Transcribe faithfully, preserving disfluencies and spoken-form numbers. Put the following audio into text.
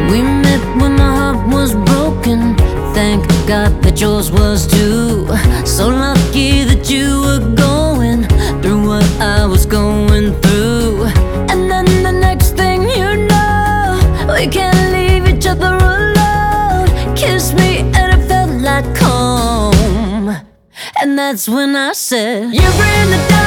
We met when my heart was broken. Thank God that yours was too. So lucky that you were going through what I was going through. And then the next thing you know, we can't leave each other alone. Kissed me and it felt like home. And that's when I said, you bring the